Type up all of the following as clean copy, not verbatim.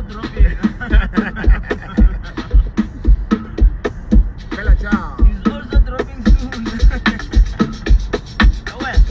dropping. Bella ciao. He's also dropping soon. Oh, well.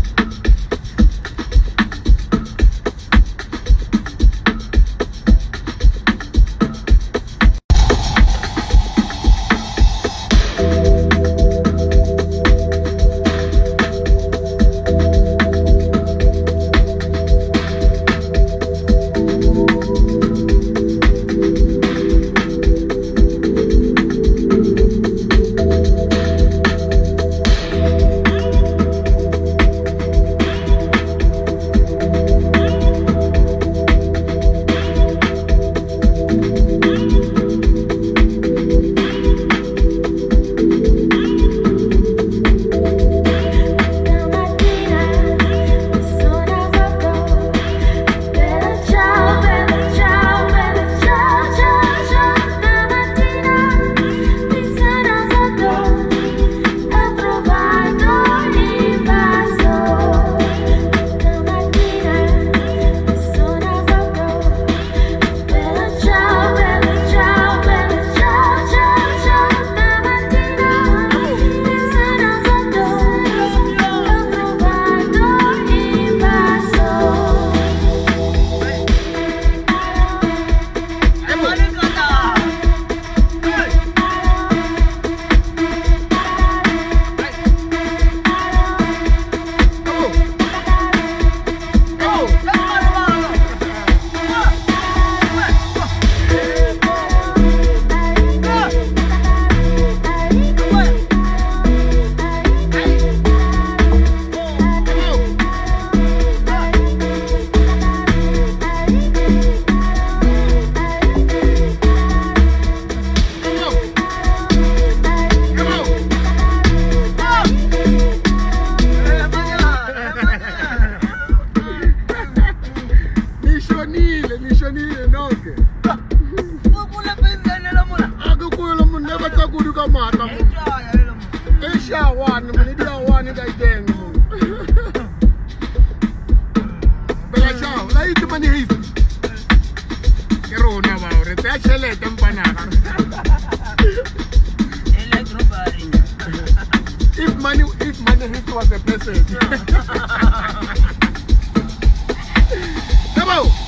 Missionile nonke. Ukula benzene lo mona. Akukulo mun never takudu ka mata mun. Ejaya lo mona. Esha one mun dia one ka deng mun. Bella ciao, la itu mani hivi. Kero na ba ore te chele tempana. Electrobari. If money hivi was a blessing. Come on.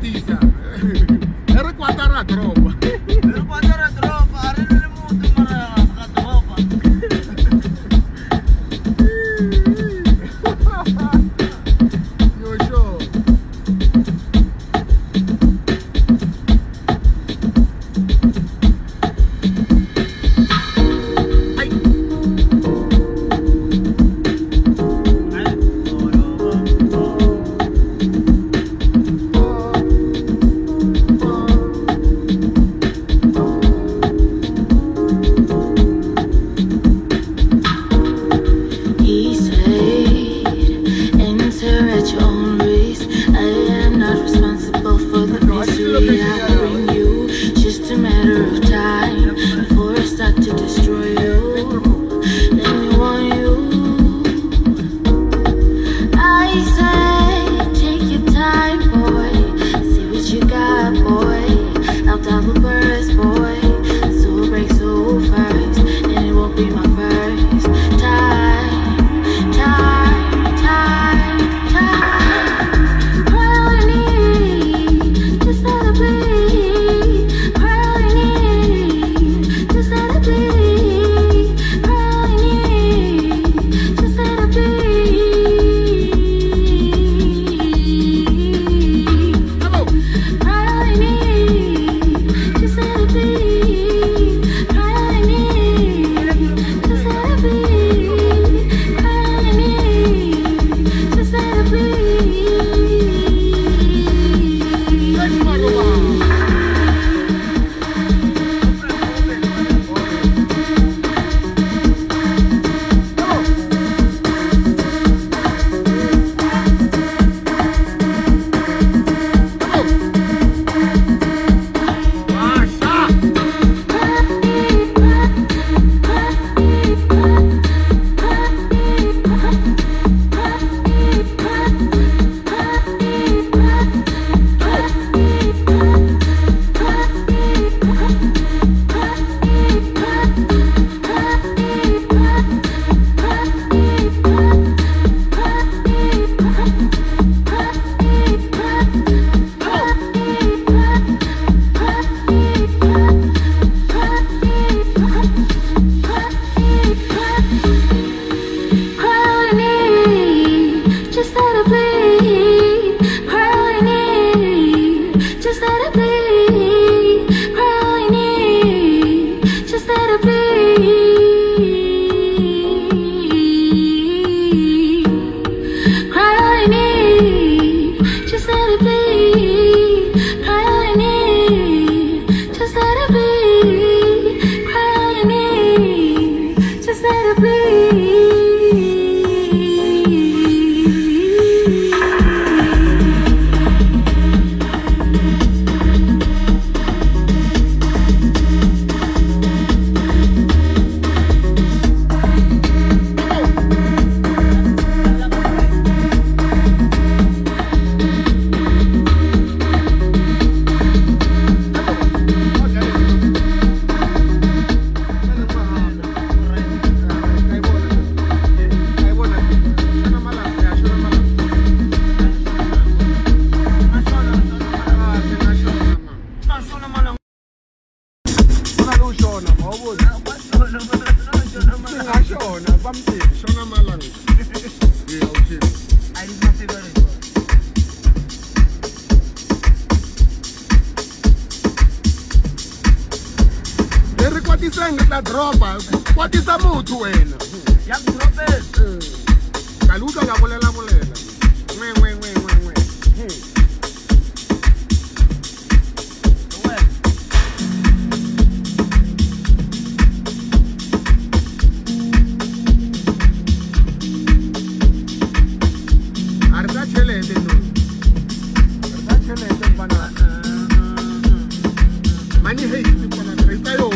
kwatisa. Ere kwatara dropa. Pero quando era dropa, arena le mundo mara ka dropa. Yo sure. He said, enter at your own risk. I am not responsible for the misery I bring you. Just a matter of time before I start to destroy you. Let me warn you. I said, take your time, boy. See what you got, boy. Out of the burst, boy. So break so fast, and it won't be my first time. Just let it bleed. Cry all you need. Just let it bleed. Cry all you need. Just let it bleed. Hello. Cry all you need. Just let it bleed. Cry all you need. Just let it bleed. Cry all you need. Just let it bleed. Let's Maruma. Just let it bleed. Cry all you need. Just let it bleed. Cry all you need. Just let it bleed. Cry all you need. Just let it bleed. Cry all you need. Just let it bleed. Cry all you need. Just let it bleed. La dropa, kwatisa muthu wena. Ya drope. Kaluka la bolela. Ngwe. Arda chelete no. Arda chelete bana. Mani hey, bana resta yo.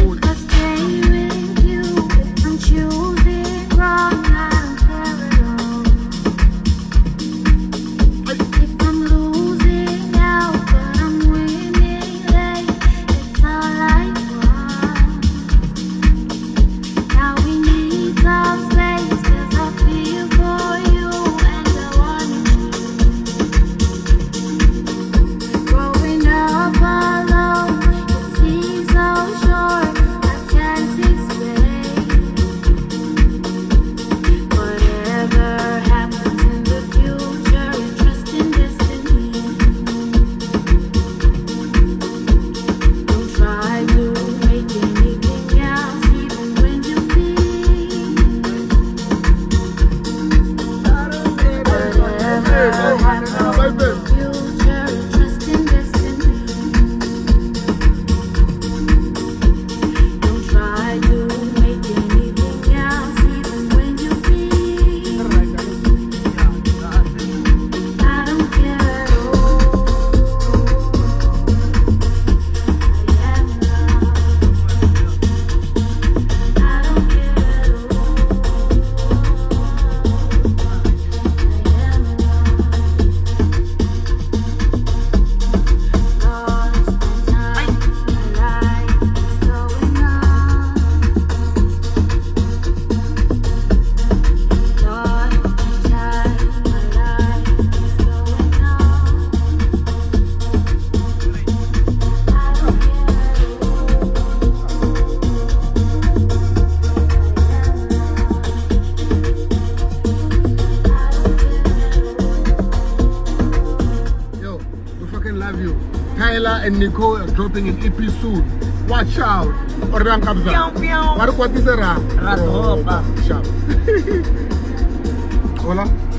and Nicole are dropping an EP soon. Watch out. Orang kabza. Piao, piao. Baru kuat bisa ra. Ra dropa. Sharp. Hola.